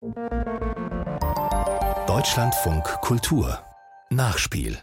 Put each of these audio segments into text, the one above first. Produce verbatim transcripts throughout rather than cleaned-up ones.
Deutschlandfunk Kultur Nachspiel.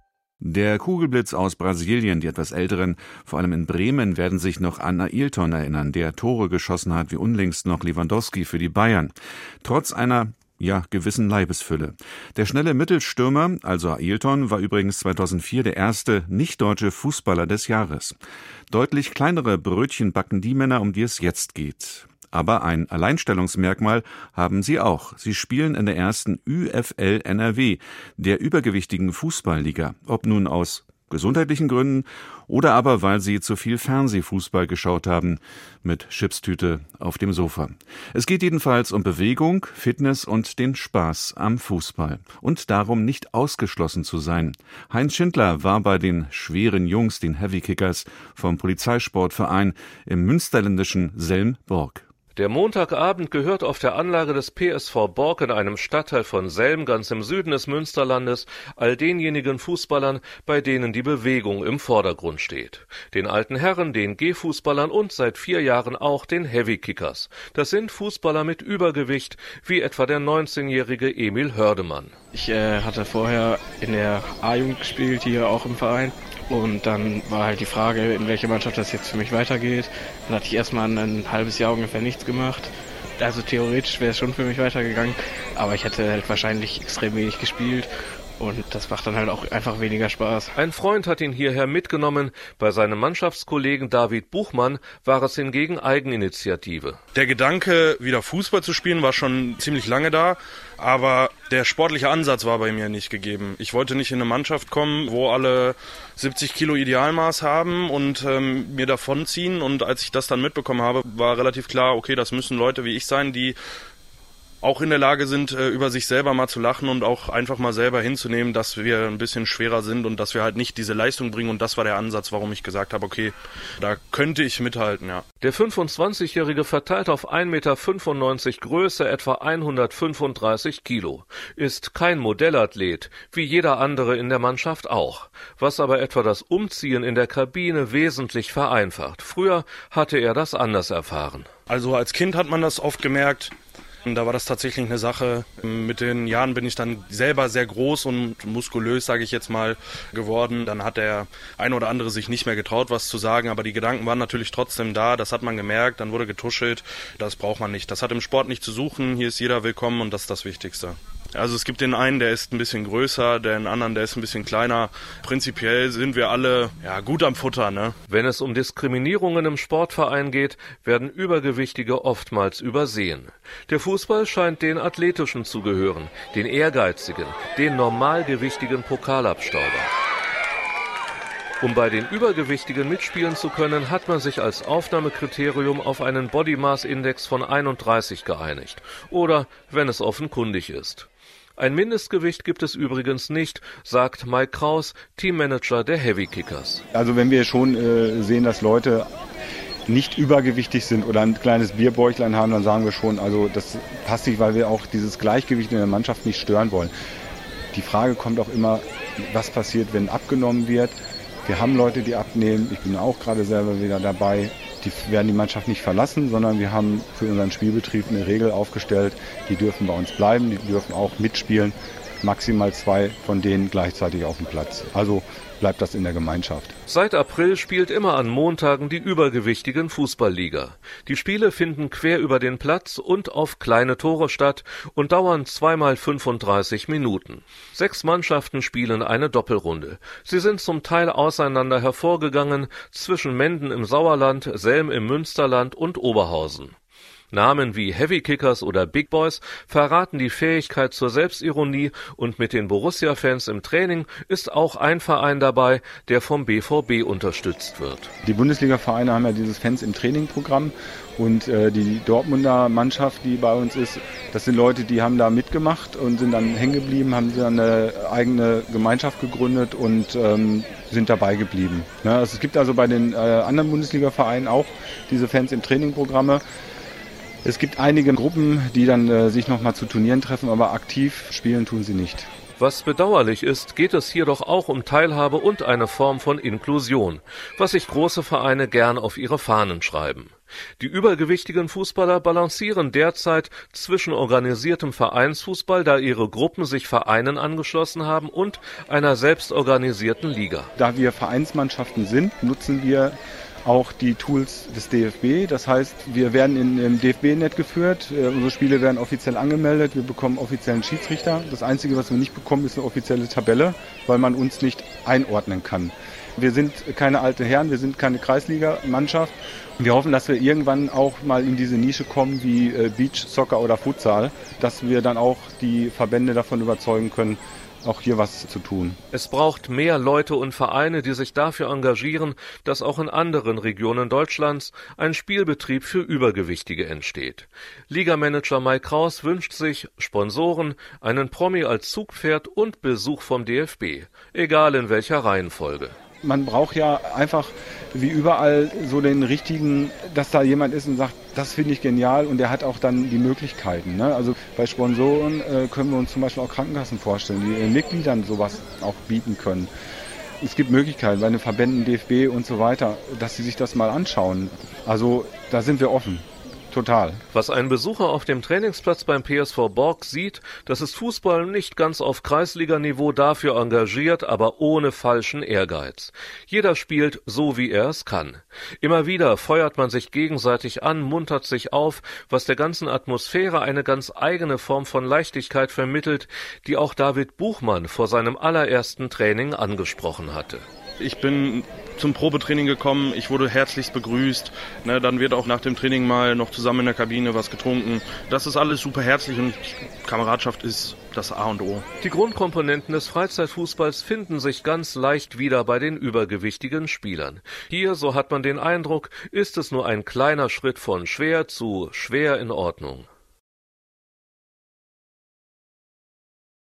Der Kugelblitz aus Brasilien, die etwas Älteren, vor allem in Bremen, werden sich noch an Ailton erinnern, der Tore geschossen hat, wie unlängst noch Lewandowski für die Bayern. Trotz einer, ja, gewissen Leibesfülle. Der schnelle Mittelstürmer, also Ailton, war übrigens zweitausendvier der erste nicht-deutsche Fußballer des Jahres. Deutlich kleinere Brötchen backen die Männer, um die es jetzt geht. Aber ein Alleinstellungsmerkmal haben sie auch. Sie spielen in der ersten Ü F L N R W, der übergewichtigen Fußballliga. Ob nun aus gesundheitlichen Gründen oder aber weil sie zu viel Fernsehfußball geschaut haben, mit Chipstüte auf dem Sofa. Es geht jedenfalls um Bewegung, Fitness und den Spaß am Fußball. Und darum, nicht ausgeschlossen zu sein. Heinz Schindler war bei den schweren Jungs, den Heavy Kickers, vom Polizeisportverein im münsterländischen Selm-Bork. Der Montagabend gehört auf der Anlage des P S V Bork in einem Stadtteil von Selm, ganz im Süden des Münsterlandes, all denjenigen Fußballern, bei denen die Bewegung im Vordergrund steht. Den alten Herren, den G-Fußballern und seit vier Jahren auch den Heavy Kickers. Das sind Fußballer mit Übergewicht, wie etwa der neunzehnjährige Emil Hördemann. Ich äh, hatte vorher in der A-Jugend gespielt, hier auch im Verein. Und dann war halt die Frage, in welche Mannschaft das jetzt für mich weitergeht. Dann hatte ich erstmal ein halbes Jahr ungefähr nichts gemacht. Also theoretisch wäre es schon für mich weitergegangen, aber ich hätte halt wahrscheinlich extrem wenig gespielt. Und das macht dann halt auch einfach weniger Spaß. Ein Freund hat ihn hierher mitgenommen. Bei seinem Mannschaftskollegen David Buchmann war es hingegen Eigeninitiative. Der Gedanke, wieder Fußball zu spielen, war schon ziemlich lange da. Aber der sportliche Ansatz war bei mir nicht gegeben. Ich wollte nicht in eine Mannschaft kommen, wo alle siebzig Kilo Idealmaß haben und ähm, mir davonziehen. Und als ich das dann mitbekommen habe, war relativ klar, okay, das müssen Leute wie ich sein, die auch in der Lage sind, über sich selber mal zu lachen und auch einfach mal selber hinzunehmen, dass wir ein bisschen schwerer sind und dass wir halt nicht diese Leistung bringen. Und das war der Ansatz, warum ich gesagt habe, okay, da könnte ich mithalten, ja. Der fünfundzwanzigjährige verteilt auf ein Meter fünfundneunzig Größe etwa hundertfünfunddreißig Kilo. Ist kein Modellathlet, wie jeder andere in der Mannschaft auch. Was aber etwa das Umziehen in der Kabine wesentlich vereinfacht. Früher hatte er das anders erfahren. Also als Kind hat man das oft gemerkt. Da war das tatsächlich eine Sache. Mit den Jahren bin ich dann selber sehr groß und muskulös, sage ich jetzt mal, geworden. Dann hat der eine oder andere sich nicht mehr getraut, was zu sagen, aber die Gedanken waren natürlich trotzdem da. Das hat man gemerkt, dann wurde getuschelt. Das braucht man nicht. Das hat im Sport nicht zu suchen. Hier ist jeder willkommen und das ist das Wichtigste. Also es gibt den einen, der ist ein bisschen größer, den anderen, der ist ein bisschen kleiner. Prinzipiell sind wir alle ja gut am Futter, ne? Wenn es um Diskriminierungen im Sportverein geht, werden Übergewichtige oftmals übersehen. Der Fußball scheint den Athletischen zu gehören, den Ehrgeizigen, den normalgewichtigen Pokalabstauber. Um bei den Übergewichtigen mitspielen zu können, hat man sich als Aufnahmekriterium auf einen Body Mass Index von einunddreißig geeinigt. Oder wenn es offenkundig ist. Ein Mindestgewicht gibt es übrigens nicht, sagt Mike Kraus, Teammanager der Heavy Kickers. Also wenn wir schon äh, sehen, dass Leute nicht übergewichtig sind oder ein kleines Bierbäuchlein haben, dann sagen wir schon, also das passt nicht, weil wir auch dieses Gleichgewicht in der Mannschaft nicht stören wollen. Die Frage kommt auch immer, was passiert, wenn abgenommen wird. Wir haben Leute, die abnehmen. Ich bin auch gerade selber wieder dabei. Die werden die Mannschaft nicht verlassen, sondern wir haben für unseren Spielbetrieb eine Regel aufgestellt. Die dürfen bei uns bleiben, die dürfen auch mitspielen. Maximal zwei von denen gleichzeitig auf dem Platz. Also bleibt das in der Gemeinschaft. Seit April spielt immer an Montagen die übergewichtigen Fußballliga. Die Spiele finden quer über den Platz und auf kleine Tore statt und dauern zweimal fünfunddreißig Minuten. Sechs Mannschaften spielen eine Doppelrunde. Sie sind zum Teil auseinander hervorgegangen zwischen Menden im Sauerland, Selm im Münsterland und Oberhausen. Namen wie Heavy Kickers oder Big Boys verraten die Fähigkeit zur Selbstironie und mit den Borussia-Fans im Training ist auch ein Verein dabei, der vom B V B unterstützt wird. Die Bundesliga-Vereine haben ja dieses Fans im Training-Programm und äh, die Dortmunder Mannschaft, die bei uns ist, das sind Leute, die haben da mitgemacht und sind dann hängen geblieben, haben dann eine eigene Gemeinschaft gegründet und ähm, sind dabei geblieben. Ja, also es gibt also bei den äh, anderen Bundesliga-Vereinen auch diese Fans im Training-Programme. Es gibt einige Gruppen, die dann äh, sich nochmal zu Turnieren treffen, aber aktiv spielen tun sie nicht. Was bedauerlich ist, geht es hier doch auch um Teilhabe und eine Form von Inklusion, was sich große Vereine gern auf ihre Fahnen schreiben. Die übergewichtigen Fußballer balancieren derzeit zwischen organisiertem Vereinsfußball, da ihre Gruppen sich Vereinen angeschlossen haben, und einer selbstorganisierten Liga. Da wir Vereinsmannschaften sind, nutzen wir auch die Tools des D F B. Das heißt, wir werden in, im D F B-Net geführt, äh, unsere Spiele werden offiziell angemeldet, wir bekommen offiziellen Schiedsrichter. Das Einzige, was wir nicht bekommen, ist eine offizielle Tabelle, weil man uns nicht einordnen kann. Wir sind keine alte Herren, wir sind keine Kreisliga-Mannschaft. Wir hoffen, dass wir irgendwann auch mal in diese Nische kommen wie äh, Beach, Soccer oder Futsal, dass wir dann auch die Verbände davon überzeugen können, auch hier was zu tun. Es braucht mehr Leute und Vereine, die sich dafür engagieren, dass auch in anderen Regionen Deutschlands ein Spielbetrieb für Übergewichtige entsteht. Ligamanager Mike Kraus wünscht sich Sponsoren, einen Promi als Zugpferd und Besuch vom D F B, egal in welcher Reihenfolge. Man braucht ja einfach wie überall so den richtigen, dass da jemand ist und sagt, das finde ich genial, und der hat auch dann die Möglichkeiten. Ne? Also bei Sponsoren äh, können wir uns zum Beispiel auch Krankenkassen vorstellen, die ihren Mitgliedern sowas auch bieten können. Es gibt Möglichkeiten bei den Verbänden, D F B und so weiter, dass sie sich das mal anschauen. Also da sind wir offen. Total. Was ein Besucher auf dem Trainingsplatz beim P S V Bork sieht, das ist Fußball nicht ganz auf Kreisliganiveau, dafür engagiert, aber ohne falschen Ehrgeiz. Jeder spielt so, wie er es kann. Immer wieder feuert man sich gegenseitig an, muntert sich auf, was der ganzen Atmosphäre eine ganz eigene Form von Leichtigkeit vermittelt, die auch David Buchmann vor seinem allerersten Training angesprochen hatte. Ich bin zum Probetraining gekommen, ich wurde herzlichst begrüßt, ne, dann wird auch nach dem Training mal noch zusammen in der Kabine was getrunken. Das ist alles super herzlich und Kameradschaft ist das A und O. Die Grundkomponenten des Freizeitfußballs finden sich ganz leicht wieder bei den übergewichtigen Spielern. Hier, so hat man den Eindruck, ist es nur ein kleiner Schritt von schwer zu schwer in Ordnung.